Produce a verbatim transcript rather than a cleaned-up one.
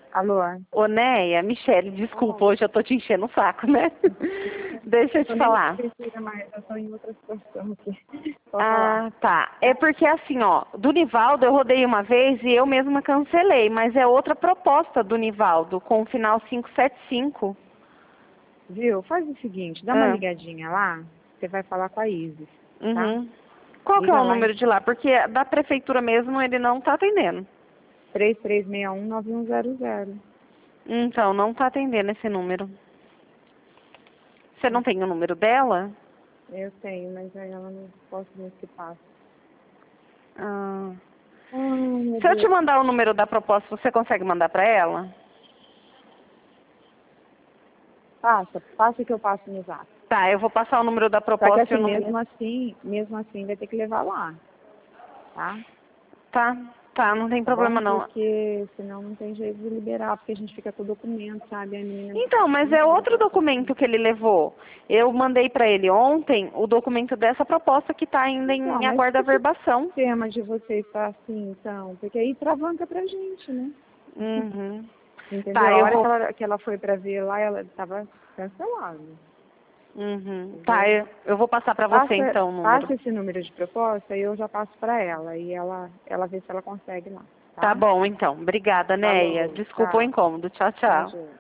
Alô? Ô, Neia, Michele, desculpa, hoje eu tô te enchendo o saco, né? Deixa eu te falar. Mas eu tô em outra situação aqui. Pode Ah, tá. É porque assim, ó, do Nivaldo eu rodei uma vez e eu mesma cancelei, mas é outra proposta do Nivaldo, com o final quinhentos e setenta e cinco. Viu? Faz o seguinte, dá uma Ah, ligadinha lá, você vai falar com a Isis, tá? uhum. Qual que é Liga o lá em número de lá? Porque da prefeitura mesmo ele não tá atendendo. três três seis um, nove um zero zero. Então, não tá atendendo esse número. Você não tem o número dela? Eu tenho, mas aí ela não posso ver se passa. Ah. Ai, meu Se eu te Deus. mandar o número da proposta, você consegue mandar pra ela? Passa, passa que eu passo no zap. Tá, eu vou passar o número da Só que proposta e assim, o número... mesmo assim, mesmo assim vai ter que levar lá, tá? Tá, tá, não tem Tá bom? problema não. Porque senão não tem jeito de liberar, porque a gente fica com o documento, sabe? A menina Então, mas é muito outro burocrática. documento que ele levou. Eu mandei pra ele ontem o documento dessa proposta que tá ainda Então, em mas aguardo por que o averbação. sistema de vocês está assim, então? Porque aí travanca pra gente, né? Uhum. Entendeu? Tá, A eu hora que vou... ela, que ela foi pra ver lá, ela estava cancelada. Uhum. Tá, Entendeu? eu, eu vou passar pra você Passa, então o número. passa esse número de proposta e eu já passo pra ela. E ela, ela vê se ela consegue lá, Tá tá? bom, então. Obrigada, Neia. Falou, Desculpa o tchau. incômodo. Tchau, tchau. Imagina.